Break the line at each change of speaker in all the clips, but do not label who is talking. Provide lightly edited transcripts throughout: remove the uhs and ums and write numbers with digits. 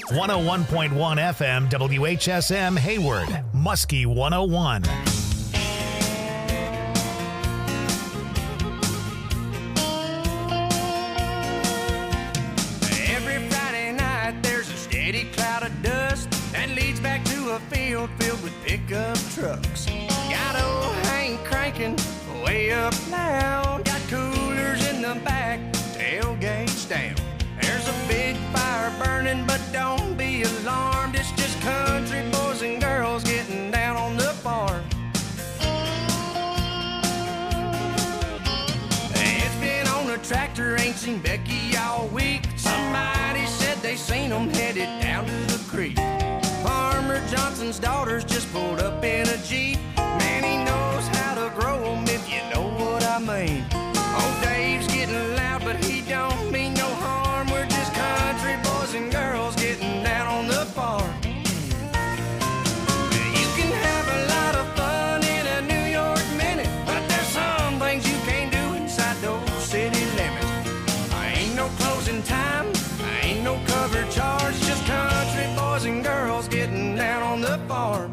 101.1 FM WHSM Hayward, Muskie 101.
Every Friday night there's a steady cloud of dust that leads back to a field filled with pickup trucks. Got old Hank cranking way up loud. Got coolers in the back, tailgates down. There's a big fire burning, but don't be alarmed. It's just country boys and girls getting down on the farm. It's been on a tractor, ain't seen Becky all week. Somebody said they seen them headed down to the creek. Farmer Johnson's daughters just pulled up in a Jeep. Man, he knows how to grow them, if you know what I mean. Old Dave's getting loud, but he don't mean no harm. We're just country boys and girls getting down on the farm. You can have a lot of fun in a New York minute, but there's some things you can't do inside those city limits. Ain't no closing time, ain't no cover charge, just country boys and girls getting down on the farm.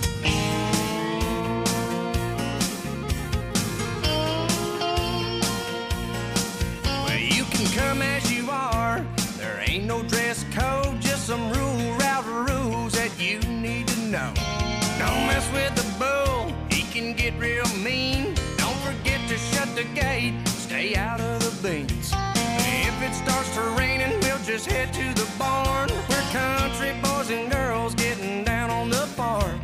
Come as you are, there ain't no dress code, just some rules that you need to know. Don't mess with the bull, he can get real mean. Don't forget to shut the gate, stay out of the beans. If it starts to raining, we'll just head to the barn. We're country boys and girls getting down on the farm.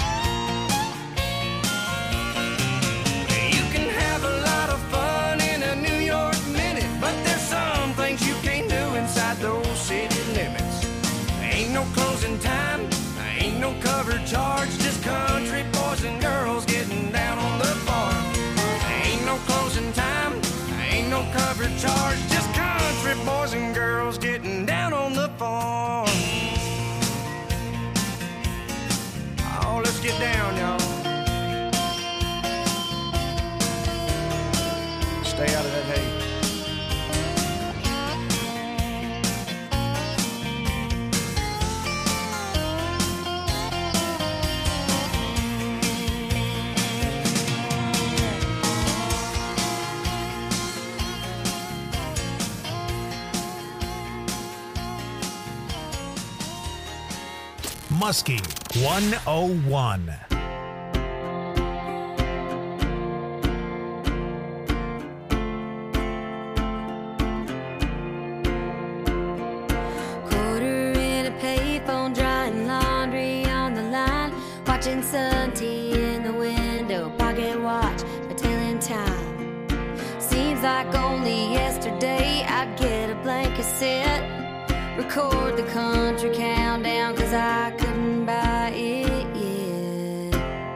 You can have a lot of fun in a New York minute, but there's some things you can't do inside those city limits. Ain't no closing time, ain't no cover charge, just country boys and girls getting down on the farm. Ain't no closing time, ain't no cover charge, just country boys and girls getting down on the farm. Oh, let's get down, y'all. Stay out of that hay.
Muskie 101.
Watching sun tea in the window, pocket watch, my telling time. Seems like only yesterday I'd get a blank cassette, record the country countdown, cause I couldn't buy it yet.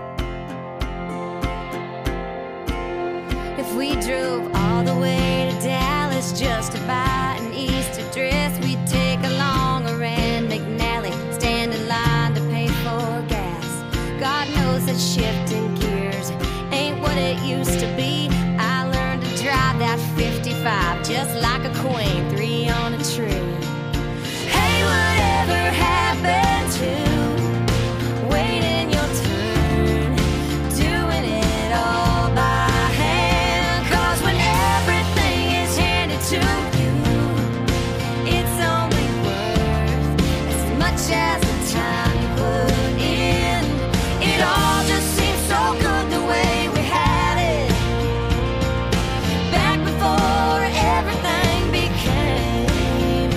If we drove all the way to Dallas just to buy an Easter dress, we'd take along a Rand McNally, stand in line to pay for gas. God knows that shifting gears ain't what it used to be. I learned to drive that 55 just like a queen, 3 on a tree. Hey, whatever happened to waiting your turn, doing it all by hand? Cause when everything is handed to you, it's only worth as much as the time you put in. It all just seems so good the way we had it back before everything became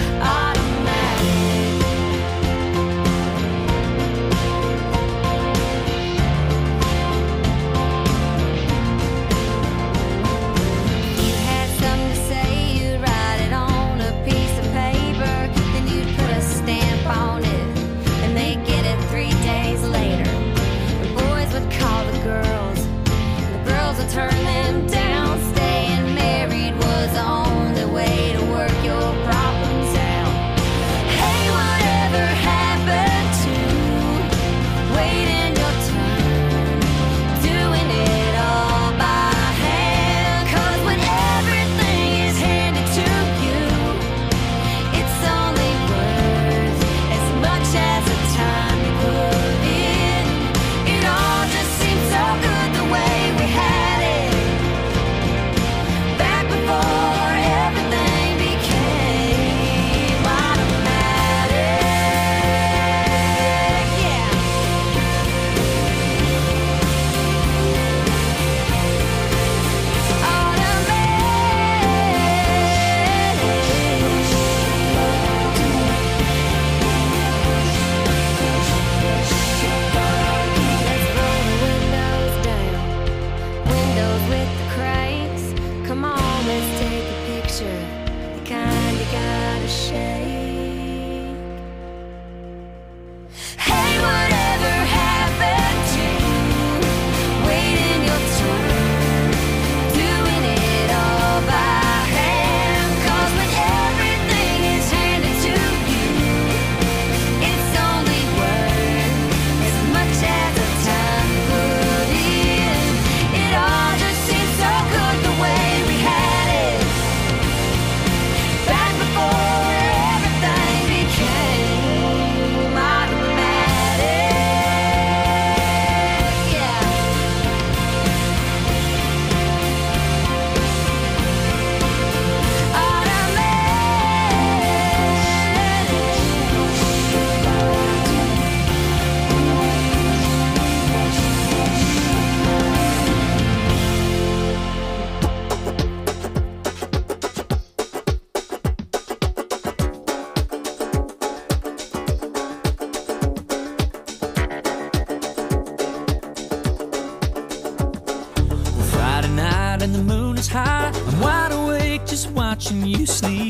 watching you sleep.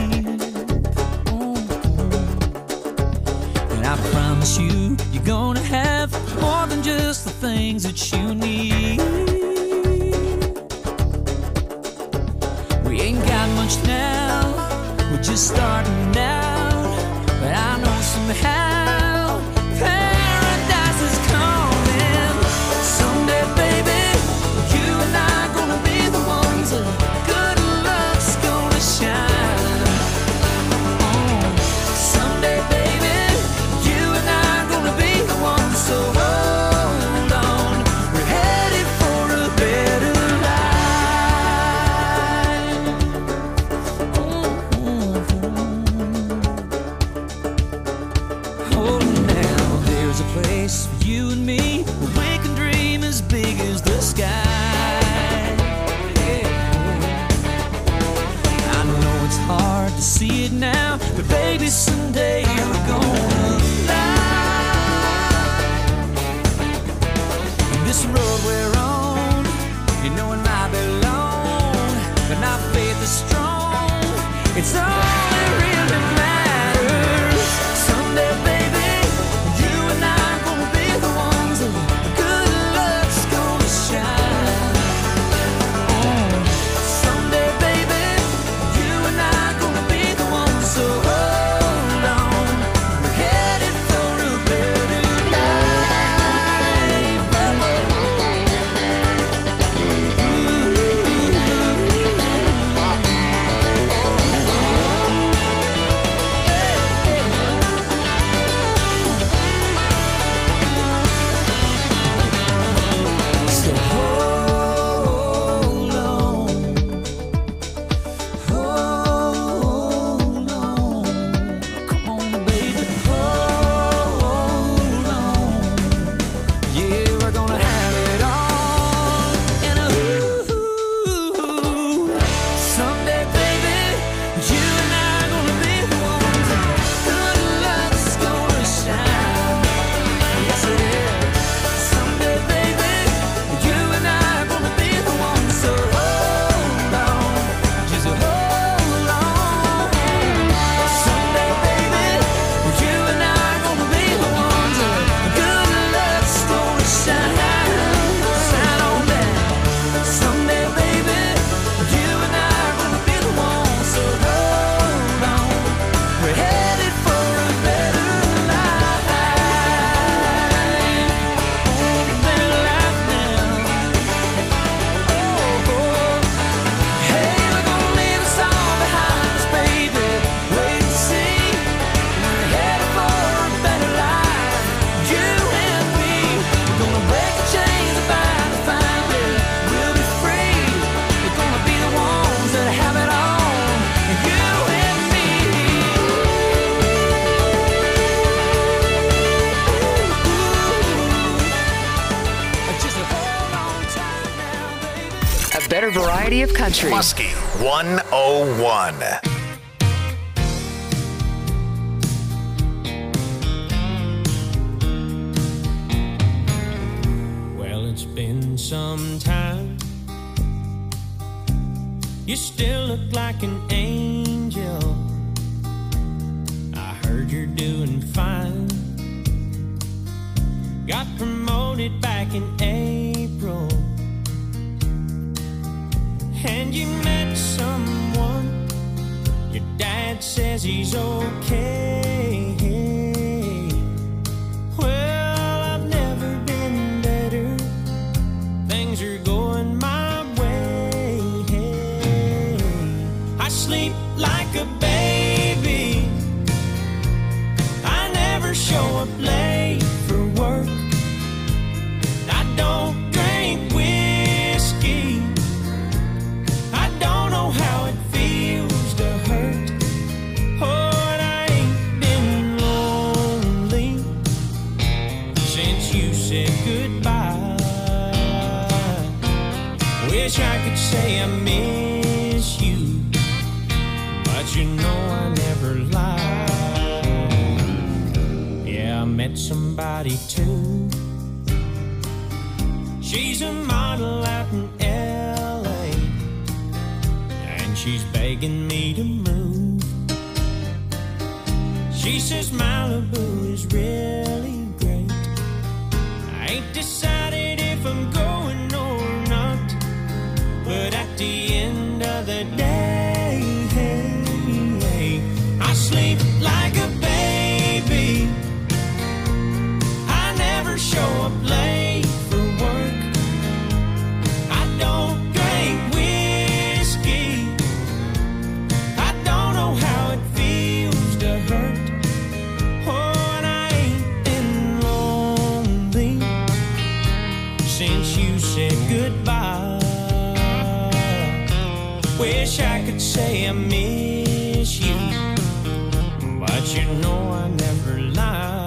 And I promise you, you're gonna have more than just the things that you need. We ain't got much now, we're just starting out, but I know somehow paradise is coming. Someday, baby, you and I are gonna be the ones that good luck's gonna shine. Someday, baby, you and I are gonna be the ones, so hold on, we're headed for a better life. Oh, now there's a place for you and me where we can dream as big as the sky. I know it's hard to see it now, but baby, someday we're gonna fly. This road we're on, you know it might be long, but our faith is strong. It's all that really matters. Someday, baby, you and I are gonna be the ones that good luck's gonna shine. Someday, baby, you and I are gonna be the ones, so hold on, we're headed for a better So hold on, hold on, come on, baby, hold on. Yeah, we're gonna have it all, and someday, baby, you and I are gonna be the ones that good luck's gonna shine. Yes, it is. Someday, baby, you and I are gonna be the ones, so hold on, just hold on. Someday, baby, you and I are gonna be the ones that good luck's gonna shine. Sign on that. Someday, baby, you and I are gonna be the ones, so hold on, we're headed for a better life. Better life now. Hey, we're gonna leave us all behind us, baby. Wait and see. We're headed for a better life. You and me. We're gonna break the chains and bind the family. We'll be free. We're gonna be the ones that have it all. You and me. Just hold on tight now, baby.
A better variety of country.
Muskie 101.
Well, it's been some time. You still look like an angel. I heard you're doing fine. Got promoted back in April. And you met someone. Your dad says he's okay. Well, I've never been better. Things are going my way. I sleep like a baby. I never show up late for work. I don't drink whiskey. I don't know how it feels to hurt. Oh, and I ain't been lonely since you said goodbye. Wish I could say I miss you, but you know I never lie. Yeah, I met somebody too. She's a model out in LA, and she's based begging me to move. She says Malibu is really great. I ain't decided if I'm going or not, but at the end of the day, I sleep like a baby. I never show up late for work. I don't drink whiskey. I don't know how it feels to hurt. Oh, and I ain't been lonely since you said goodbye. Wish I could say I miss you, but you know I never lie.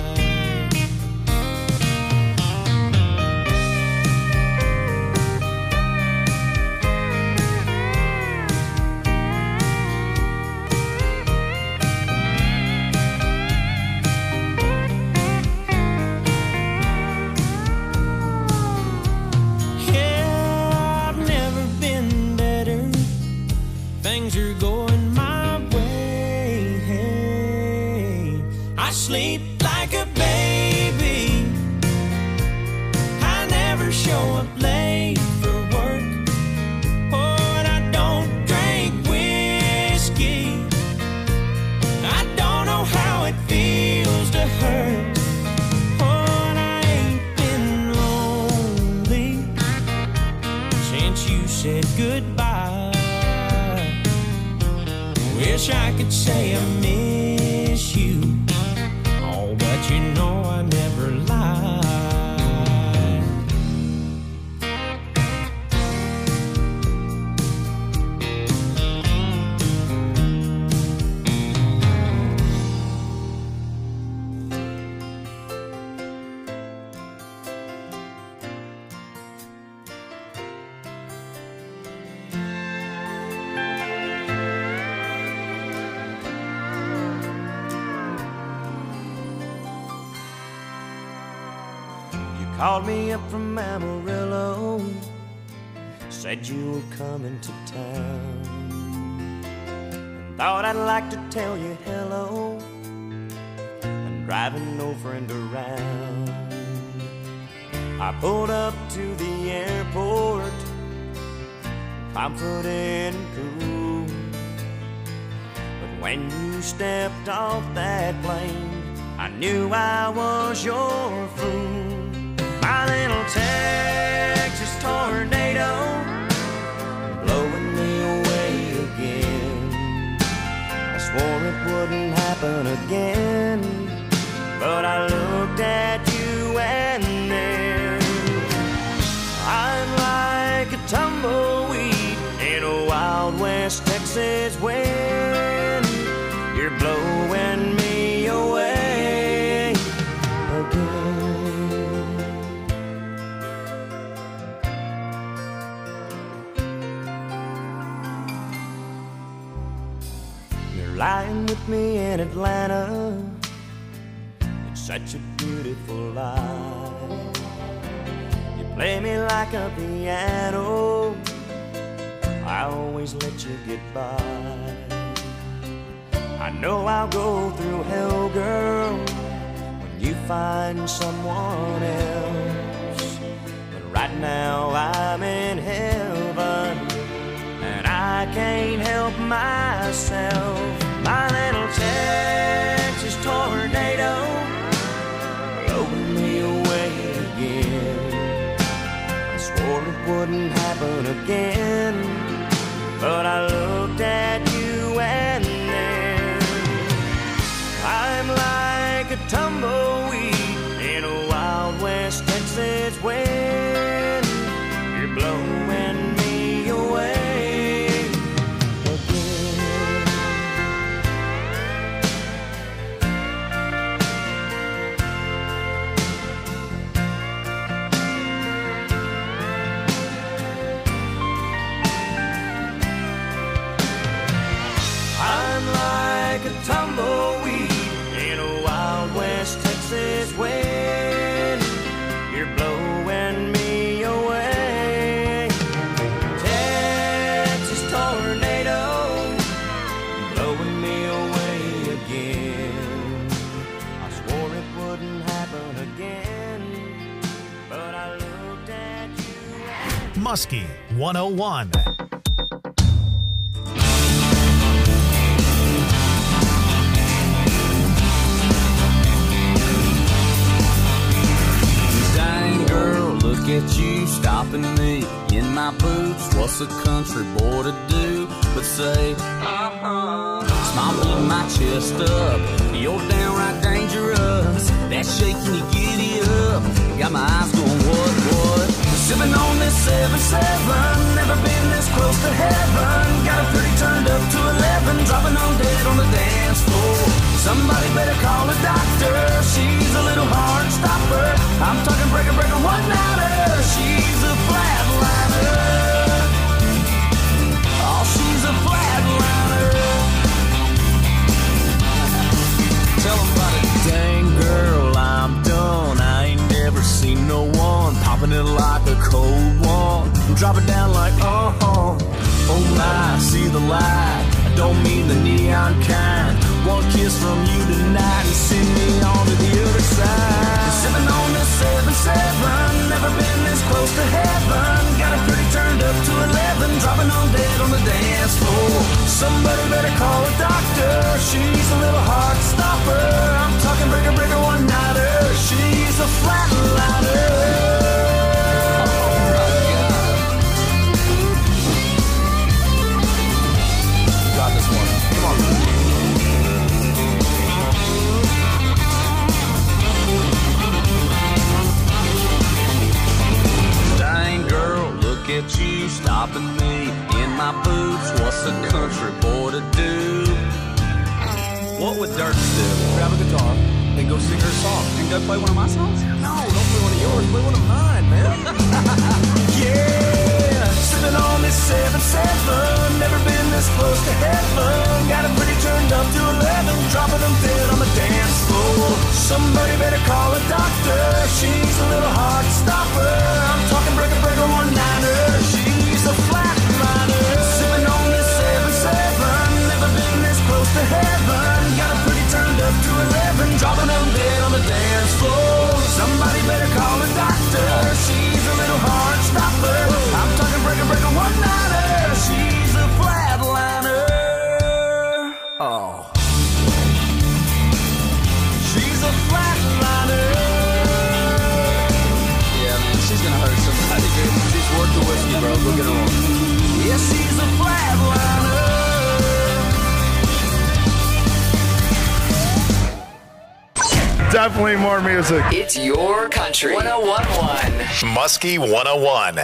Things are going my way. I sleep like a baby. I never show up late for work. Oh, and I don't drink whiskey. I don't know how it feels to hurt. Oh, and I ain't been lonely since you said goodbye. Wish I could say I miss you, oh, but you know I never lie.
Called me up from Amarillo, said you were coming to town. Thought I'd like to tell you hello. I'm driving no friend around. I pulled up to the airport, confident and cool. But when you stepped off that plane, I knew I was your fool. My little Texas tornado, blowing me away again. I swore it wouldn't happen again, but I looked at you and then I'm like a tumbleweed in a Wild West Texas wind. You're blowing me away again. Lying with me in Atlanta, it's such a beautiful life. You play me like a piano, I always let you get by. I know I'll go through hell, girl, when you find someone else. But right now I'm in heaven, and I can't help myself. My little Texas tornado, blowing me away again. I swore it wouldn't happen again, but I looked at you and then I'm like a tumbleweed in a Wild West Texas wind. You're blowing me away. Tumbleweed in a Wild West Texas
Muskie 101.
Dang girl, look at you stopping me in my boots. What's a country boy to do but say, smiling my chest up, you're downright dangerous. That shaking you giddy up, got my eyes going what? Sipping on this 7-7, never been this close to heaven. Got her pretty turned up to 11, dropping on dead on the dance floor. Somebody better call a doctor, she's a little heart stopper. I'm talking breaker, one-nighter, she's a flatliner. Oh, she's a flatliner. Tell them about it. Dang girl, I'm done. I ain't never seen no one popping it like a cold one. Drop it down like oh my, see the light. I don't mean the neon kind. One kiss from you tonight and send me on to the other side. Sipping on this 7-7, never been this close to heaven. Got her pretty turned up to 11, dropping on dead on the dance floor. Somebody better call a doctor, she's a little heart stopper. I'm talking breaker, one-nighter, she's a flatliner. Got this one. Come on. Dang girl, look at you stopping me in my boots. What's a country boy to do? What would Dirk do? Grab a guitar, then go sing her song. And go play one of my songs? No, don't play one of yours. Play one of mine, man. Yeah, sipping on this 7-7. Never been this close to heaven. Got it pretty turned up to 11, dropping them dead on the dance floor. Somebody better call a doctor, she's a little heart stopper. I'm talking breaker, one-nighter, she's a flatliner. Sipping on this 7-7, never been this close to heaven. Got it pretty turned up to 11, dropping them dead on the dance floor. Somebody better call a doctor, she's a little heart stopper. I'm talking breaker, one-nighter, she's a flatliner. Oh, she's a flatliner. Yeah, man, she's gonna hurt somebody, dude. She's worth the whiskey, bro. Go get her on. Yeah, she's a flatliner.
Definitely more music.
It's your country. 101.1.
Muskie 101.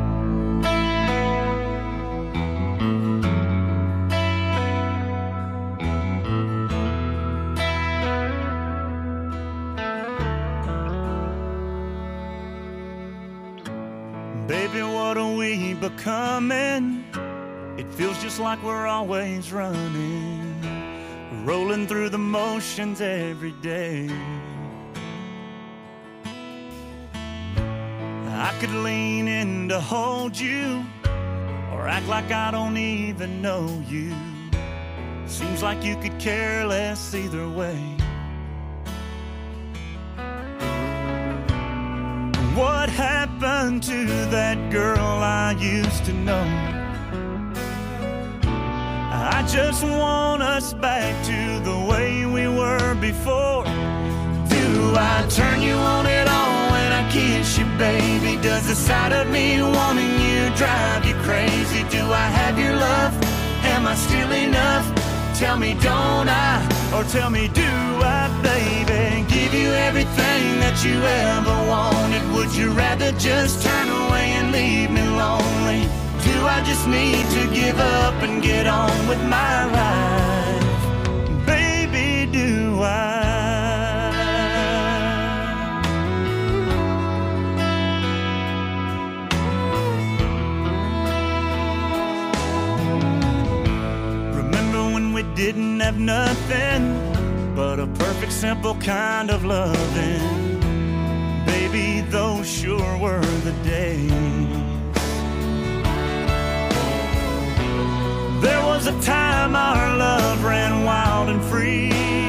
Baby, what are we becoming? It feels just like we're always running, rolling through the motions every day. I could lean in to hold you, or act like I don't even know you. Seems like you could care less either way. What happened to that girl I used to know? I just want us back to the way we were before. Do I turn you on at all when I kiss you, baby? Does the sight of me wanting you drive you crazy? Do I have your love? Am I still enough? Tell me, don't I? Or tell me, do I, baby? Give you everything that you ever wanted. Would you rather just turn away and leave me lonely? Do I just need to give up and get on with my life? Baby, do I? Remember when we didn't have nothing but a perfect, simple kind of loving? Baby, those sure were the days. There was a time our love ran wild and free,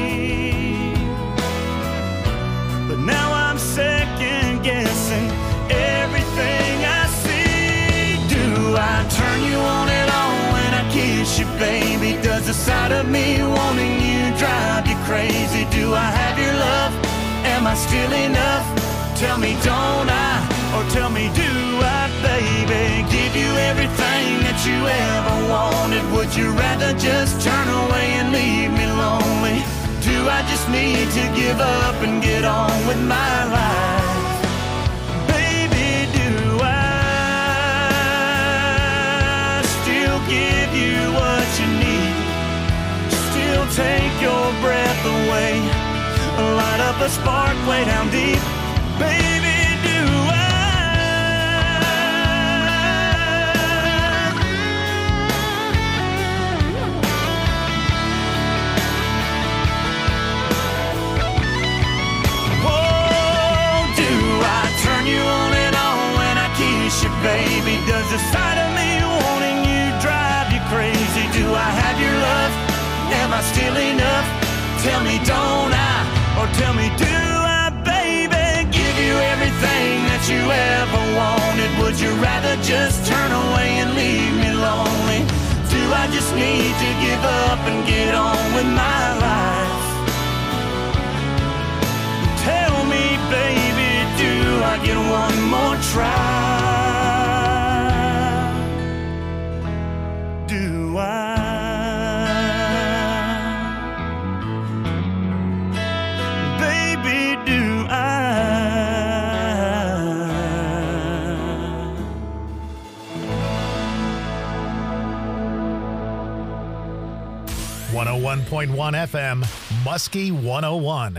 but now I'm second guessing everything I see. crazy. Do I have your love? Am I still enough? Tell me, don't I? Or tell me, do I, baby? Give you everything that you ever wanted. Would you rather just turn away and leave me lonely? Do I just need to give up and get on with my life? Baby, do I still give you what you need? Still take your breath away, light up a spark way down deep. Baby, do I? Oh, do I turn you on and on when I kiss you, baby? Does the sight of me wanting you drive you crazy? Do I have your love? Am I still enough? Tell me, don't I? Or tell me, do I, baby? Give you everything that you ever wanted. Would you rather just turn away and leave me lonely? Do I just need to give up and get on with my life? Tell me, baby, do I get one more try? Do I? Baby, do I?
101.1 FM, Muskie 101.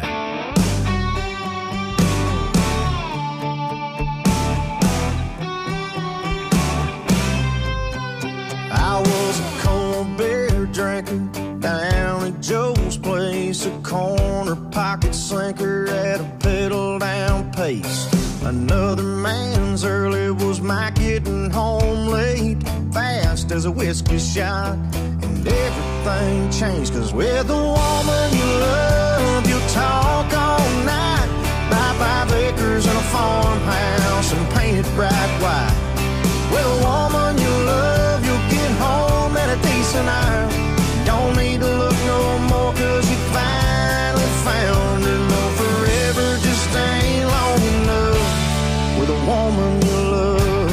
I was a cold beer drinker down at Joe's place, a corner pocket slinker at a pedal down pace. Another man's early was my getting home late, fast as a whiskey shot, and everything changed. 'Cause with the woman you love, you'll talk all night, buy 5 acres and a farmhouse and paint it bright white. With a woman you love, you'll get home at a decent hour. Don't need to look no more, 'cause you finally found her. No, forever just ain't long enough with a woman you love.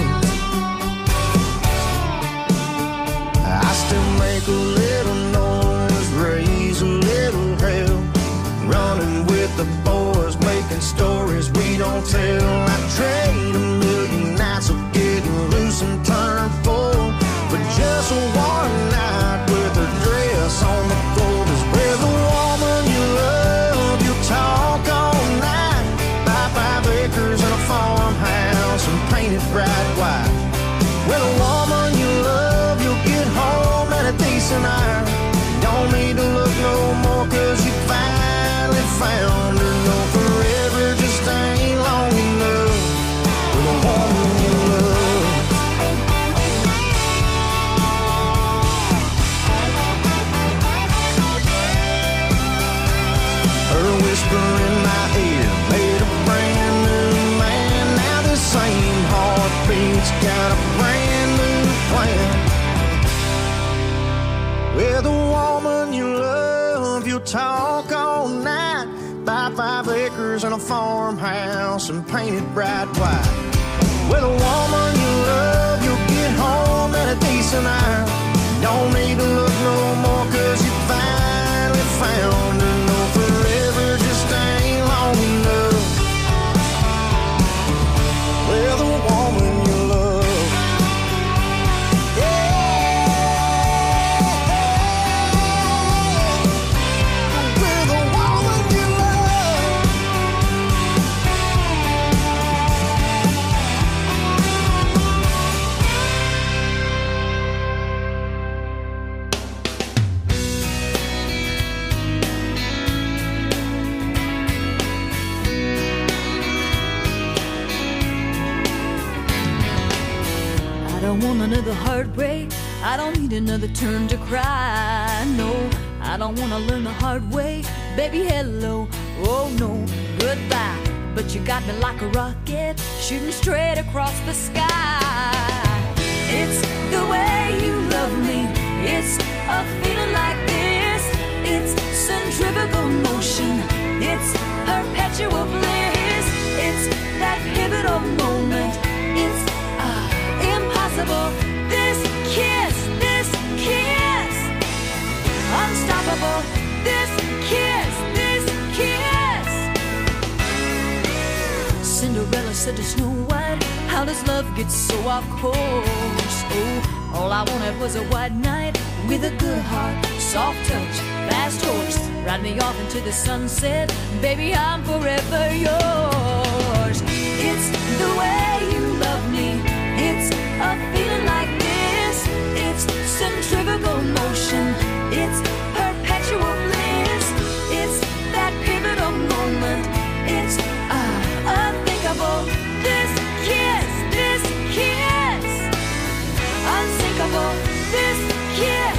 I still make a little noise, raise a little hell, running with the boys, making stories we don't tell. I trade a million nights of getting loose and turn full for just one night with a dress on the floor. 'Cause with a woman you love, you'll talk all night, buy 5 acres and a farmhouse and paint it bright white. With a woman you love, you'll get home at a decent hour. Don't need to look no more, 'cause you finally found her. No, forever just ain't long enough with a woman you love. Her whisper in my ear made a brand new man. Now the same heartbeat's got a brand new plan. With a woman you love, you'll talk all night, buy 5 acres and a farmhouse and paint it bright white. With a woman you love, you'll get home at a decent hour. Don't need to look no more, 'cause you finally found her. No, forever just ain't long enough with a woman you love. With a woman you love.
I don't want another heartbreak. I don't need another turn to cry. No, I don't want to learn the hard way. Baby, hello. Oh, no, goodbye. But you got me like a rocket, shooting straight across the sky. It's the way you love me. It's a feeling like this. It's centrifugal, no It's perpetual bliss. It's that pivotal moment. It's impossible. This kiss, unstoppable. This kiss. Cinderella said to Snow White, how does love get so off course? Oh, all I wanted was a white knight with a good heart, soft touch, fast horse. Ride me off into the sunset, baby, I'm forever yours. It's the way you love me. It's a feeling like this. It's centrifugal motion. It's perpetual bliss. It's that pivotal moment. It's unthinkable. This kiss, unsinkable. This kiss.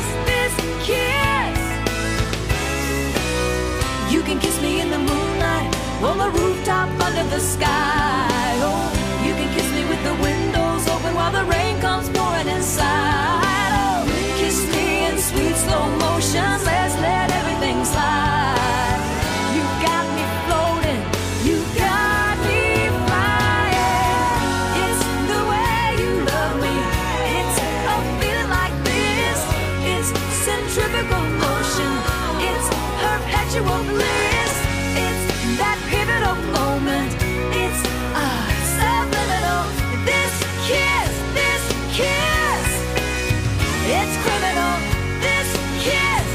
You can kiss me in the moonlight, on the rooftop under the sky. Oh, you can kiss me with the windows open while the rain comes pouring inside. Oh, kiss me in sweet slow motion. Let's let everything slide. You got me floating. You got me flying. It's the way you love me. It's a feeling like this. It's centrifugal motion. It's perpetual bliss. It's that pivotal moment. It's subliminal. This kiss. It's criminal. This kiss.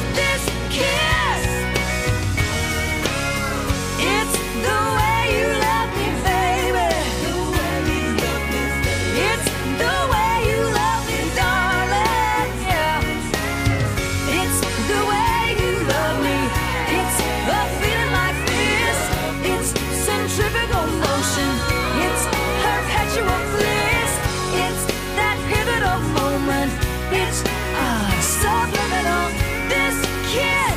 It's the way you love me, baby. It's the way you love me, darling. Yeah. It's the way you love me. It's a feeling like this. It's centrifugal motion. It's perpetual bliss. It's that pivotal moment. It's subliminal. This kiss.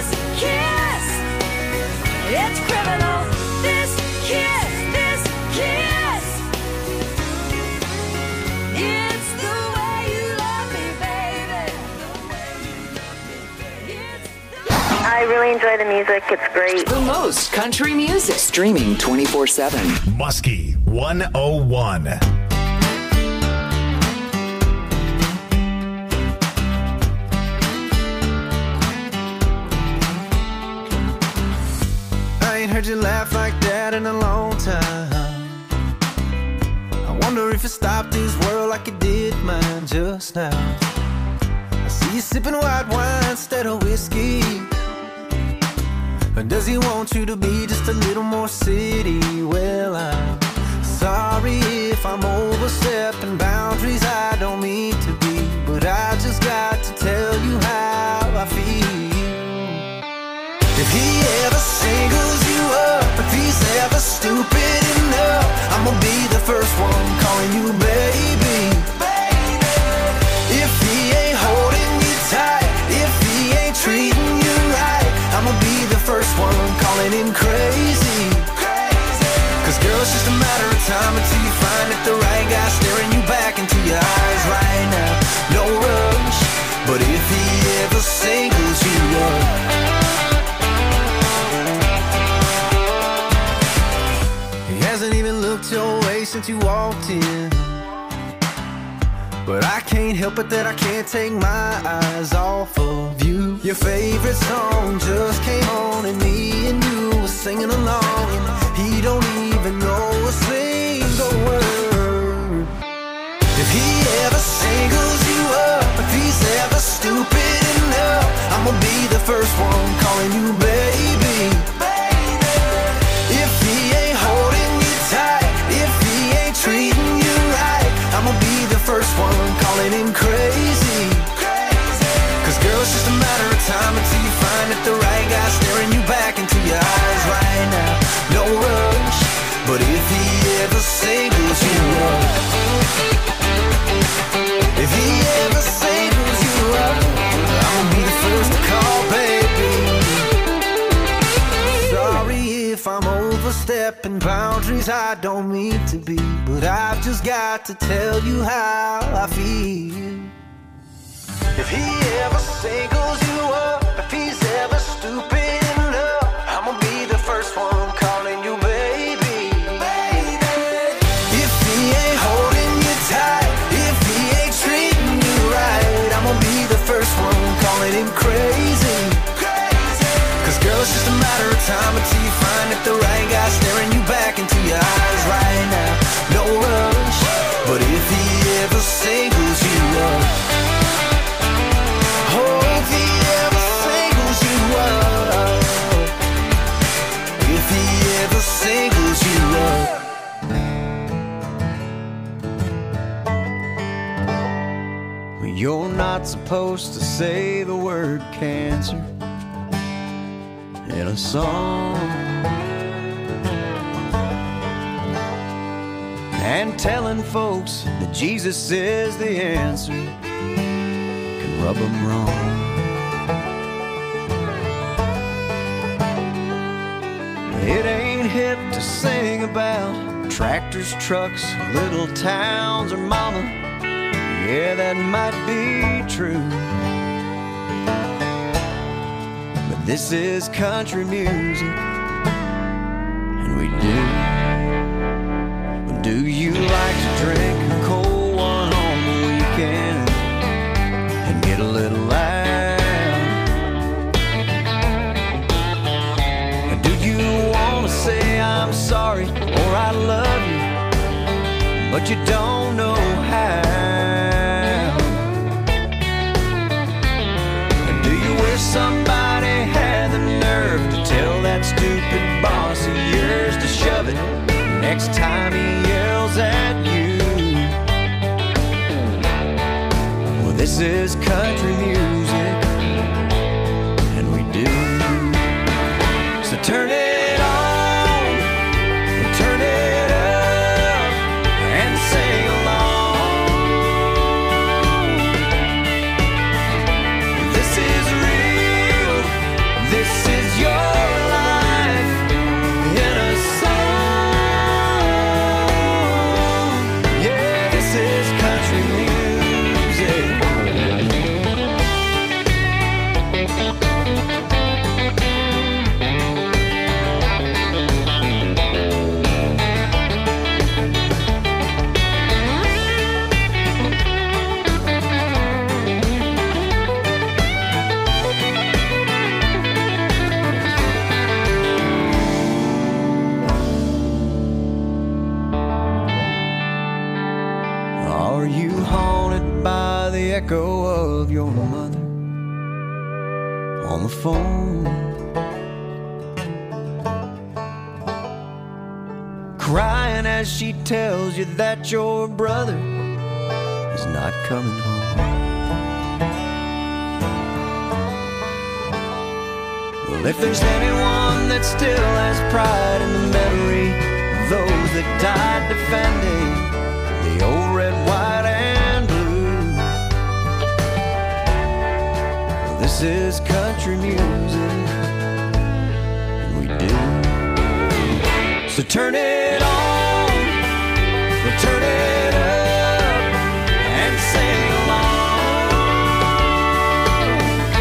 It's criminal. This kiss. It's the way you love me, baby.
I really enjoy the music. It's great.
The most country music. Streaming 24/7.
Muskie 101.
I ain't heard you laugh like that in a long time. I wonder if you stopped this world like you did mine just now. I see you sipping white wine instead of whiskey. Or does he want you to be just a little more city? Well, I'm sorry if I'm overstepping boundaries I don't mean to be, but I just got to tell you how I feel. If he ever singles you up, if he's ever stupid enough, I'm gonna be the first one calling you baby. If he ain't holding you tight, if he ain't treating you right, I'm gonna be the first one calling him crazy. Cause girl, it's just a matter of time until you find that the right guy staring you back into your eyes right now. No rush, but if he ever singles you up, hasn't even looked your way since you walked in. But I can't help it that I can't take my eyes off of you. Your favorite song just came on and me and you were singing along, and he don't even know a single word. If he ever singles you up, if he's ever stupid enough, I'm gonna be the first one calling you baby. If he ain't holding you tight, if he ain't treating you right, I'm gonna be the first one calling him crazy. Cause girl, it's just a matter of time until you find that the right guy staring you back into your eyes right now. No rush, but if he ever singles you up, if he ever singles you up, I'm gonna be the first to call, baby. Sorry if I'm overstepping boundaries I don't mean to be, but I've just got to tell you how I feel. If he ever singles you up, if he's ever stupid enough, I'm gonna be the first
'Cause girl, it's just a matter of time until you find that the right guy staring you back into your eyes right now. No rush, but if he ever singles you up, oh, if he ever singles you up, if he ever singles you up.
You're not supposed to say the word cancer in a song, and telling folks that Jesus is the answer can rub them wrong. It ain't hip to sing about tractors, trucks, little towns, or mama. Yeah, that might be true, but this is country music, and we do. Do you like to drink a cold one on the weekend and get a little loud? Or do you want to say I'm sorry or I love you, but you don't know how? Somebody had the nerve to tell that stupid boss of yours to shove it next time he yells at you. Well, this is country music, and we do. So turn it on and turn it up and sing along. This is real. This is your life in a song. Yeah, this is country music. Are you haunted by the echo of your mother on the phone, crying as she tells you that your brother is not coming home? Well, if there's anyone that still has pride in the memory of those that died defending the old red, white, and blue, well, this is country music, and we do. So turn it on, or turn it up, and sing along.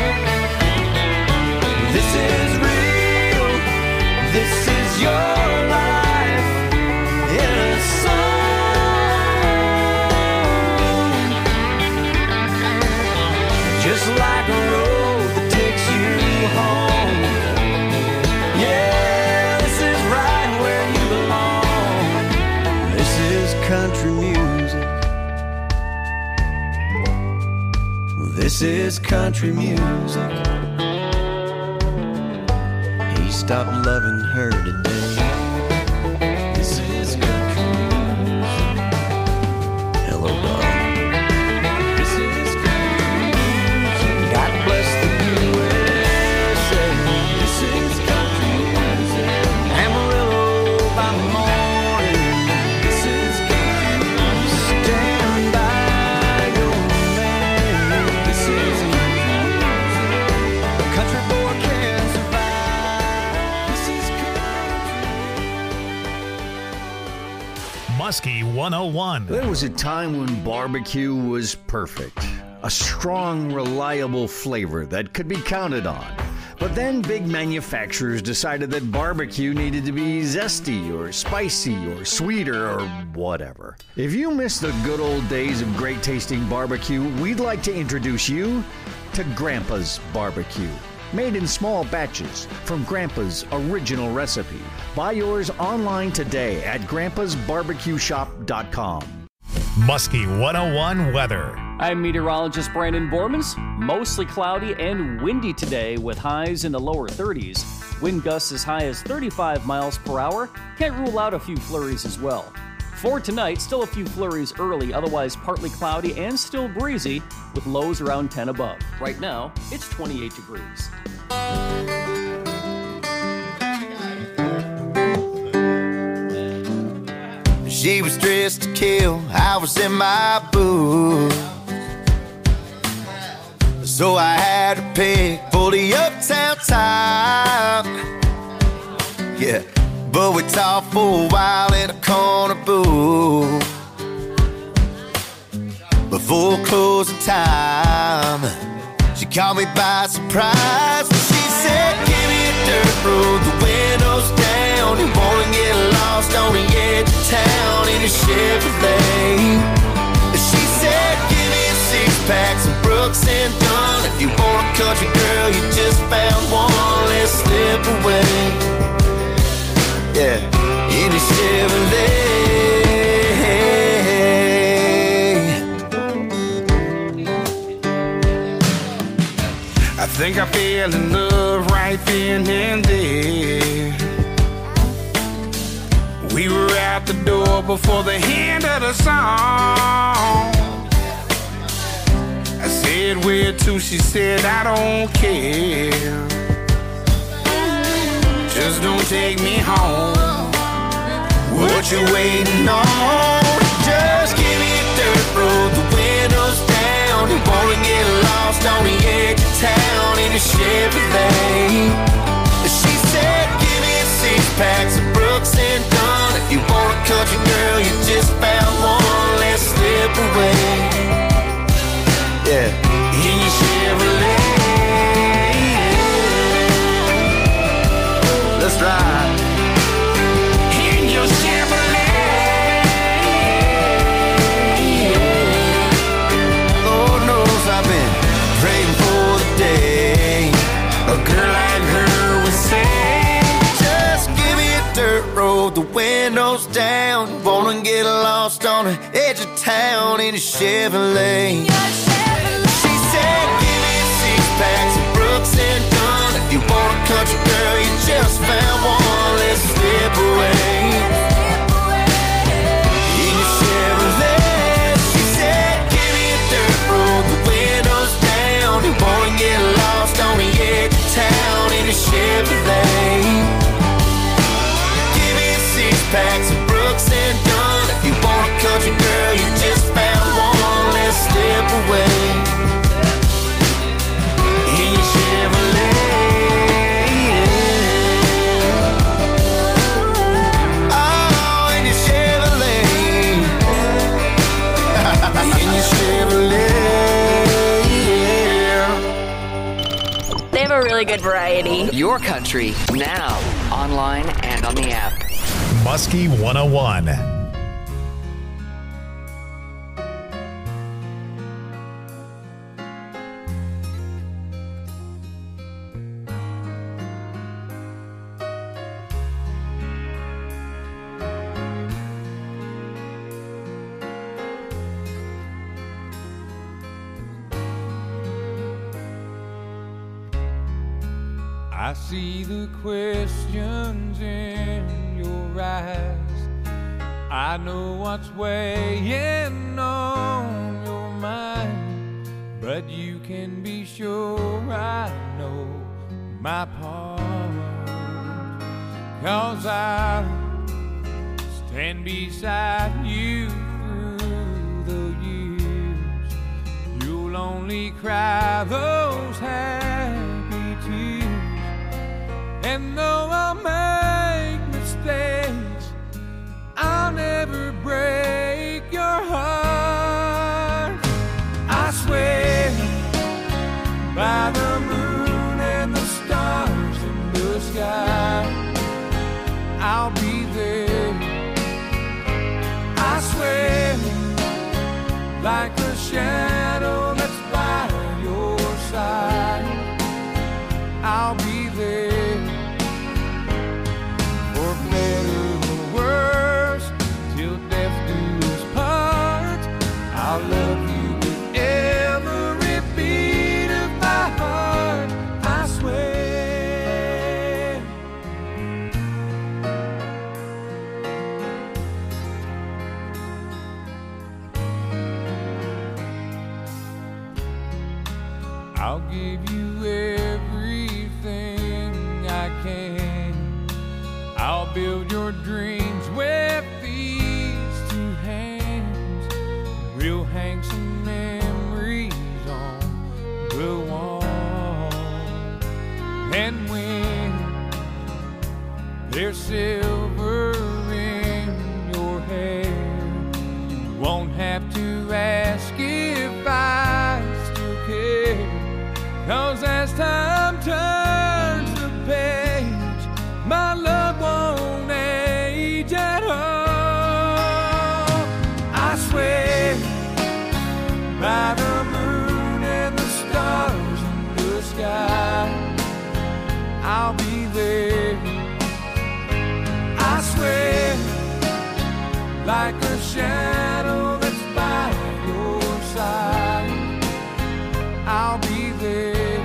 This is real, this is your life in a song. Just like a road that takes you home. Yeah, this is right where you belong. This is country music. This is country music. He stopped loving her today. This is country music. Hello, darling. This is country music. God bless the USA. This is country music. Amarillo by morning. This is country music. Stand by your man. This is country music. A country boy can survive. This is
Muskie 101.
There was a time when barbecue was perfect. A strong, reliable flavor that could be counted on. But then big manufacturers decided that barbecue needed to be zesty or spicy or sweeter or whatever. If you miss the good old days of great tasting barbecue, we'd like to introduce you to Grandpa's Barbecue. made in small batches from Grandpa's original recipe. Buy yours online today at grandpasbarbecueshop.com.
Muskie 101 weather.
I'm meteorologist Brandon Bormans. Mostly cloudy and windy today with highs in the lower 30s. Wind gusts as high as 35 miles per hour. Can't rule out a few flurries as well. For tonight, still a few flurries early, otherwise partly cloudy and still breezy with lows around 10 above. Right now, it's 28 degrees.
She was dressed to kill, I was in my booth. So I had to pick for the uptown time. Yeah, but we talked for a while in a corner booth. Before closing time, she caught me by surprise. She said, give me a dirt road, the windows down. You wanna get lost on the edge of town in a Chevrolet. She said, give me a six-pack, some Brooks and Dunn. If you want a country girl, you just found one. Let's slip away. Yeah, in a Chevrolet.
I think I fell in love right then and there. We were out the door before the end of the song. I said, where to? She said, I don't care. Just don't take me home. What you waiting on? Just give me a dirt road, the windows down. You wanna get lost on the edge of town in a Chevrolet. She said, give me a six-pack, some Brooks and Dunn. If you want a country girl, you just found one. Let's slip away. Yeah, in your Chevrolet. Let's ride. In your Chevrolet. Lord knows I've been praying for the day a girl like her would say, just give me a dirt road, the windows down. Wanna get lost on the edge of town in a Chevrolet. She said, give me a six-pack, some Brooks and Dunn. If you want a country girl, you just found one. Let's slip away. In your Chevrolet. She said, give me a dirt road, the windows down. You wanna get lost on the edge of town in a Chevrolet. Give me a six-pack, some Brooks and Dunn. If you want a country girl, you just found one. Let's slip away. In your Chevrolet. Oh, in your Chevrolet. In your Chevrolet, yeah.
They have a really good variety.
Your country, now, online and on the app.
Muskie 101.
I see the questions in your eyes. I know what's weighing on your mind, but you can be sure I know my part. 'Cause I'll stand beside you through the years. You'll only cry those happy tears. And though I'll make mistakes, I'll never break your heart. I swear by the moon and the stars in the sky, I'll be there. I swear like a shadow that's by your side, give you everything I can. I'll build your dreams with these two hands. We'll hang some memories on the wall. And when there's silver in your hair, you won't have to ask if I still care. 'Cause as time turns the page, my love won't age at all. I swear by the moon and the stars in the sky, I'll be there. I swear, like a shadow that's by your side, I'll be there.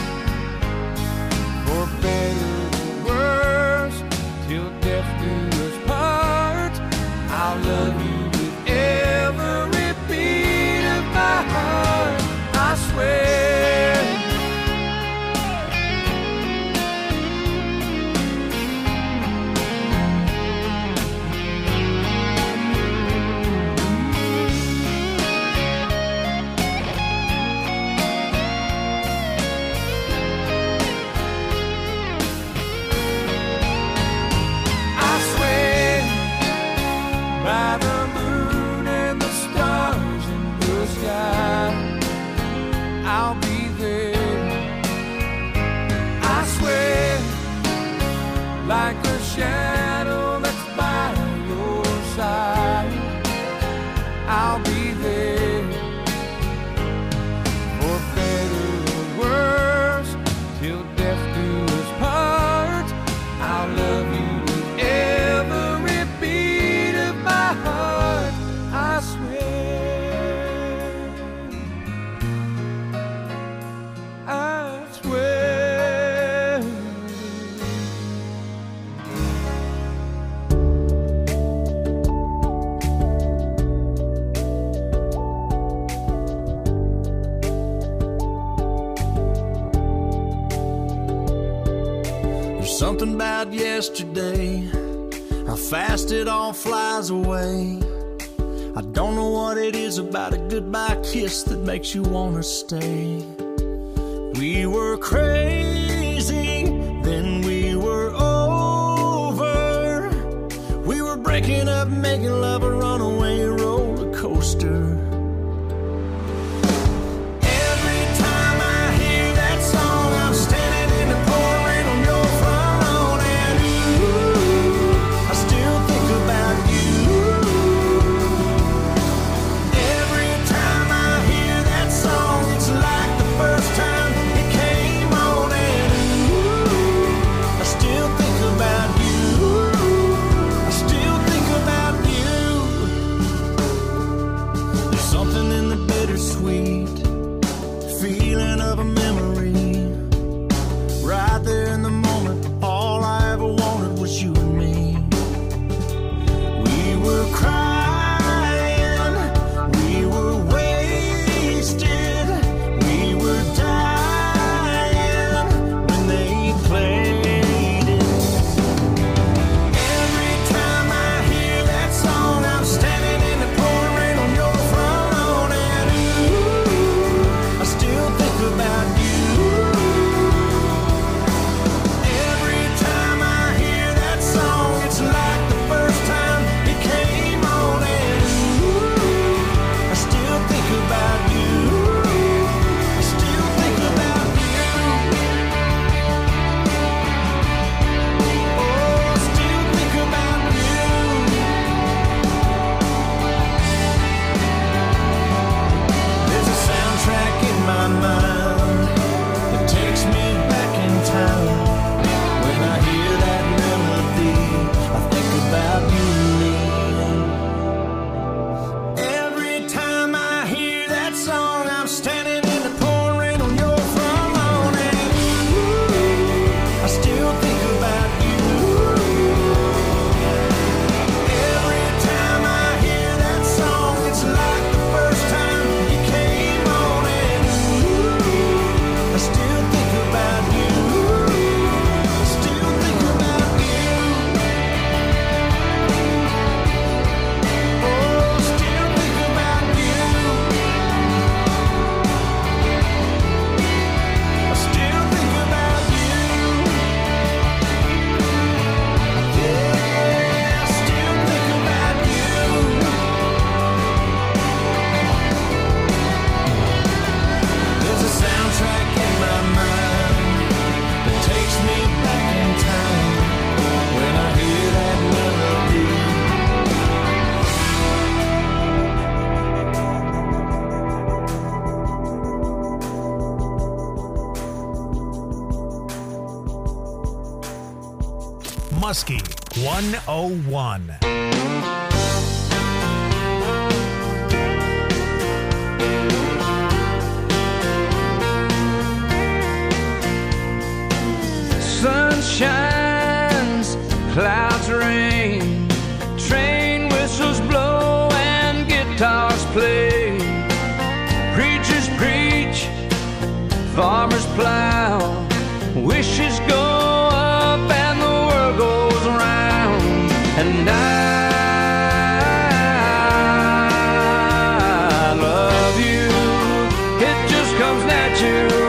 For better or worse, till death do us part, I'll love you with every beat of my heart. I swear. By the moon and the stars in the sky, I'll be there. I swear, like a shadow that's by your side, I'll be there. For better or worse, till death do us part, I'll love you with every beat of my heart. I swear, I swear.
There's something about yesterday, how fast it all flies away. I don't know what it is about a goodbye kiss that makes you wanna stay. We were crazy, then we were over. We were breaking up, making love a runaway roller coaster. Every time I hear that song, I'm standing in the pouring on your front lawn, and ooh, I still think about you. Every time I hear that song, it's like the first time it came on, and ooh, I still think about you. I still think about you.
Muskie 101.
Sun shines, clouds rain, train whistles blow and guitars play. Preachers preach, farmers plow, wishes go up and the world goes round. And I love you, it just comes natural.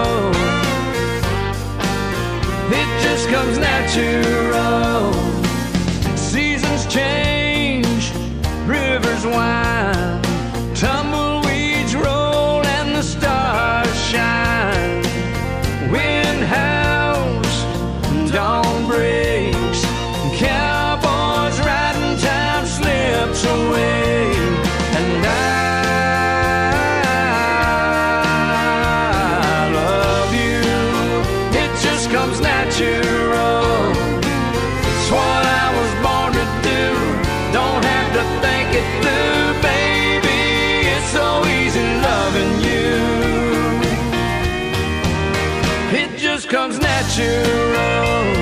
It just comes natural. Seasons change, rivers wind, tumbleweeds roll and the stars shine. Wind howls, dawn breaks, cowboys riding, time slips away. And I love you, it just comes natural. It's what I was born to do, don't have to think it through, baby. It's so easy loving you. It just comes natural.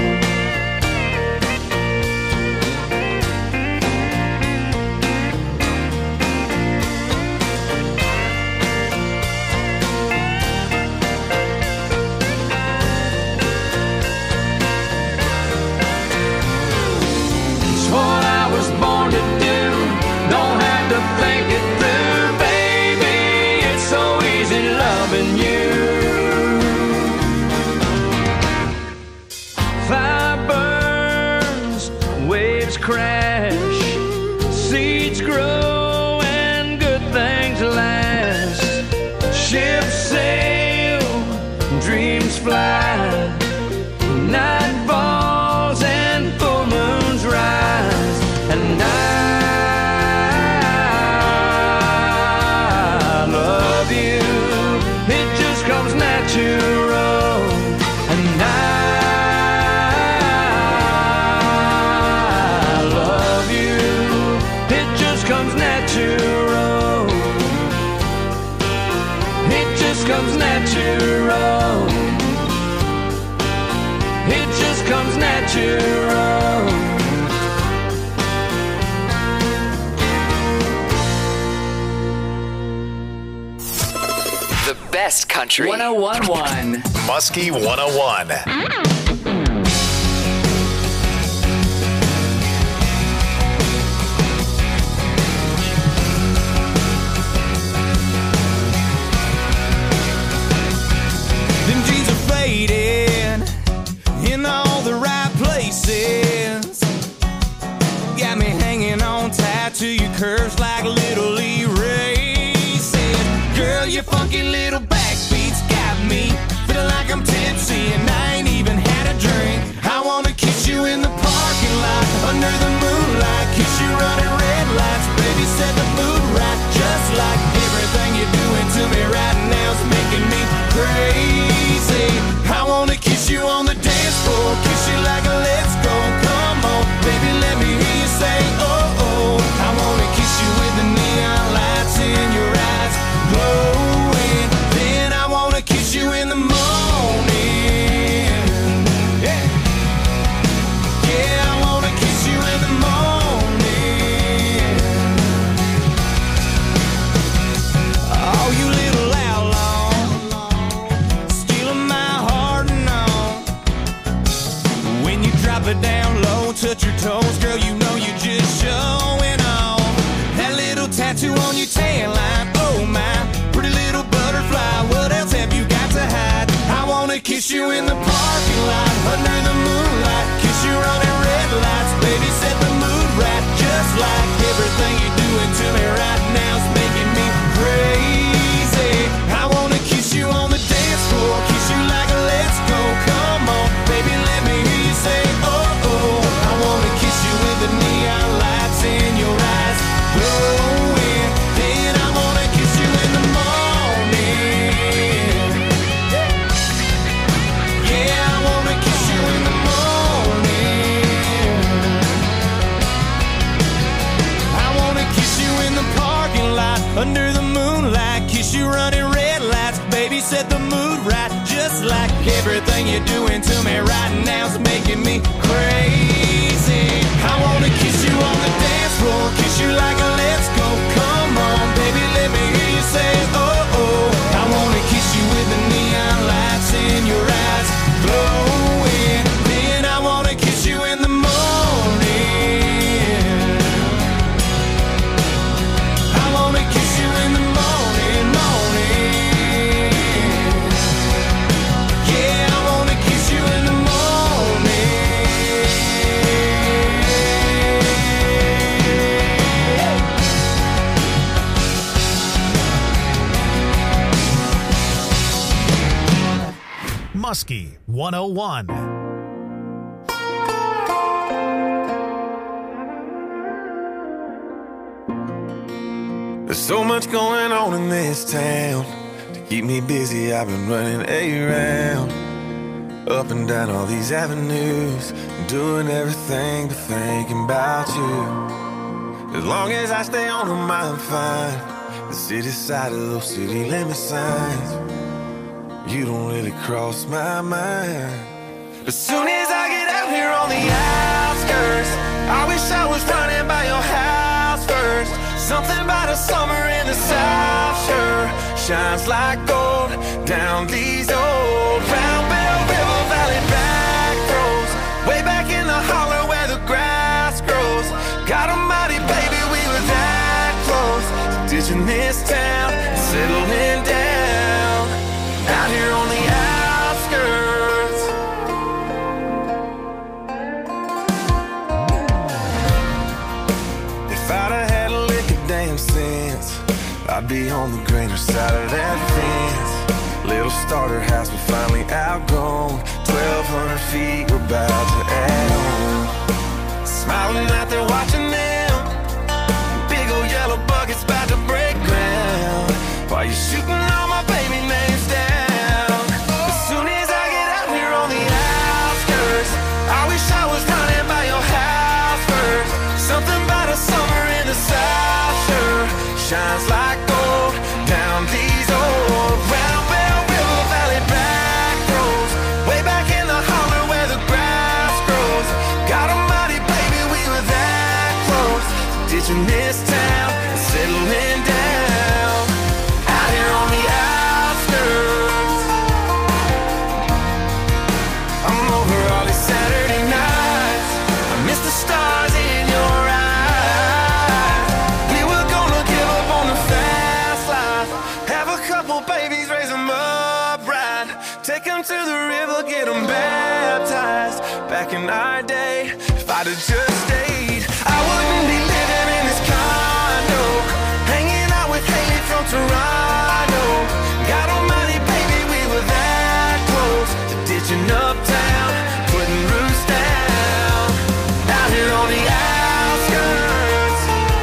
It's what I was born to do, don't have to think it through, baby. It's so easy loving you. Fire burns, waves crash, seeds grow and good things last. Ships sail, dreams fly, night falls and full moons rise. And I love you, it just comes natural. And I love you, it just comes natural. It just comes natural. It just comes natural.
The best country.
1011.
Muskie 101.
Them jeans are faded in all the right places. Got me hanging on tight to your curves like little erases. Girl, your funky little backbeats got me feeling like I'm tipsy and I ain't even had a drink. I wanna kiss you in the parking lot under the moonlight, kiss you running red lights, baby, set the mood right. Just like everything you're doing to me right now is making me crazy. I wanna kiss you on the dance floor, kiss you like a let's go. Come on, baby, let me hear you say oh oh. I wanna kiss you with the neon lights in your eyes glowing. Then I wanna kiss you in the morning. Yeah, yeah, I wanna kiss you in the morning. Oh, you little outlaw, stealing my heart and all. When you drop it down low, touch your toes, girl, you know you just showing off. That little tattoo on your tan line, oh my, pretty little butterfly, what else have you got to hide? I wanna kiss you in the parking lot, under the moonlight, kiss you running red lights, baby, set the mood right. Just like everything you're doing to me right now is making me crazy. I wanna kiss you on the dance floor, kiss you like a let's go. Come on, baby, let me hear you say oh oh. I wanna kiss you with the neon lights in your eyes glowing. Then I wanna kiss you in the morning. Yeah, I wanna kiss you in the
the mood right, just like everything you're doing to me right now's making me crazy. I wanna kiss you on the dance floor, kiss you like a let's go. Come on, baby, let me hear you say oh oh. I wanna kiss you with the neon lights in your eyes glowing. Then I wanna kiss you in the morning. I wanna kiss you in the morning, morning. Yeah, I wanna kiss you in the
Muskie 101.
There's so much going on in this town. To keep me busy, I've been running around, up and down all these avenues, doing everything but thinking about you. As long as I stay on them, I'm fine. The city side of those city limit signs, you don't really cross my mind. As soon as I get out here on the outskirts, I wish I was running by your house first. Something about a summer in the South sure shines like gold down these old Round Bell River Valley back roads, way back in the holler where the grass grows. God almighty, baby, we were that close to ditching this town and settling down out here on the outskirts. If I'd have had a lick of damn sense, I'd be on the greener side of that fence. Little starter house we finally outgrown, 1,200 feet we're about to add on. Smiling out there watching them, big old yellow buckets about to break ground, while you're shooting all my baby names down. As soon as I get out here on the outskirts, I wish I was running by your house first. Something about a summer in the South sure shines like gold down these old Round Bell River Valley back roads, way back in the holler where the grass grows. God almighty, baby, we were that close to ditching this town and settling down out here on the outskirts. I'm over all these Saturday nights, I miss the stars in your eyes. We were gonna give up on the fast life, have a couple babies, raise them up right, take them to the river, get them baptized. Back in our day, if I'd have just stayed, I wouldn't be living in this condo, hanging out with Haley from Toronto. God almighty, baby, we were that close to ditching uptown, putting roots down out here on the outskirts.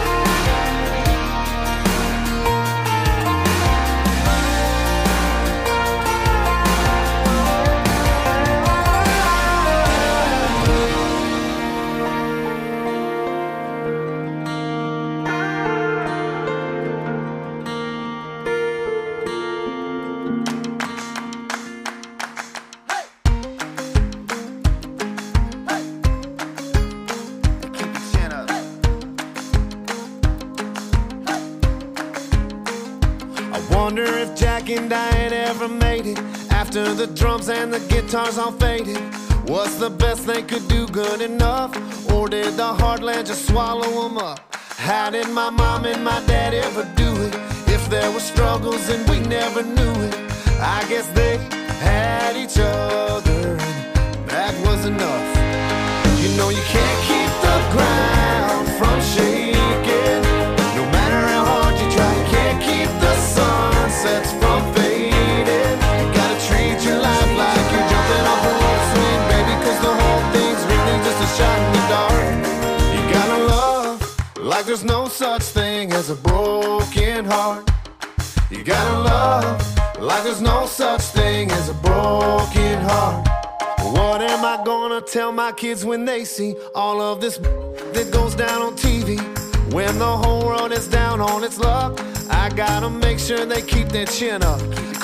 Wonder if Jack and Diane ever made it after the drums and the guitars all faded. Was the best they could do good enough, or did the heartland just swallow them up? How did my mom and my dad ever do it if there were struggles and we never knew it? I guess they had each other and that was enough. You know you can't keep the ground from shaking, no matter how hard you try. You can't keep the sunsets from fading. You gotta treat your life like you're jumping off a rope swing, baby, 'cause the whole thing's really just a shot in the dark. You gotta love like there's no such thing as a broken heart. You gotta love like there's no such thing as a broken heart. What am I gonna tell my kids when they see all of this that goes down on TV? When the whole world is down on its luck, I gotta make sure they keep their chin up.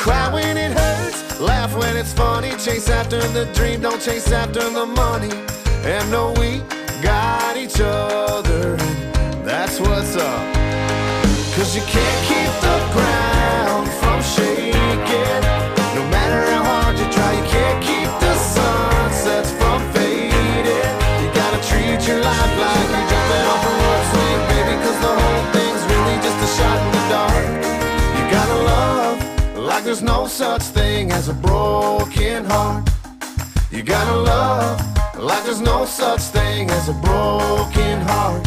Cry when it hurts, laugh when it's funny. Chase after the dream, don't chase after the money. And know we got each other, and that's what's up. 'Cause you can't keep the ground from shaking. No matter how hard you try, you can't keep the sunsets from fading. You gotta treat your life like you're jumping off a rope swing, baby, 'cause the whole thing's really just a shot in the dark. You gotta love like there's no such thing as a broken heart. You gotta love like there's no such thing as a broken heart.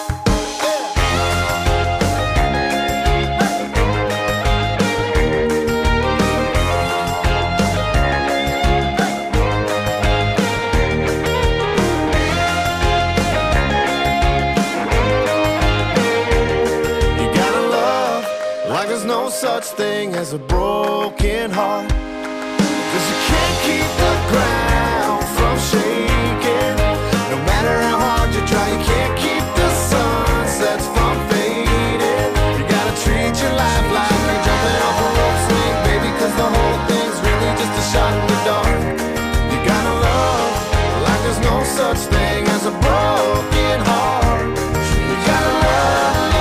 No such thing as a broken heart, 'cause you can't keep the ground from shaking.